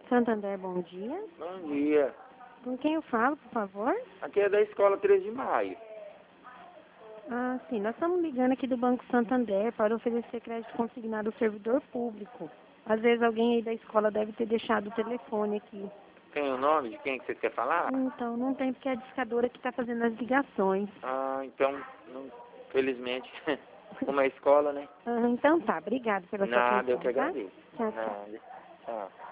Santander, bom dia. Bom dia. Com quem eu falo, por favor? Aqui é da escola 13 de maio. Ah, sim. Nós estamos ligando aqui do Banco Santander para oferecer crédito consignado ao servidor público. Às vezes alguém aí da escola deve ter deixado o telefone aqui. Tem o nome de quem que você quer falar? Então, não tem porque é a discadora que está fazendo as ligações. Ah, então, felizmente, como é escola, né? Ah, então tá. Obrigado pela sua Nada, eu atenção, que tá? agradeço. Tchau, tchau. Nada. Tchau.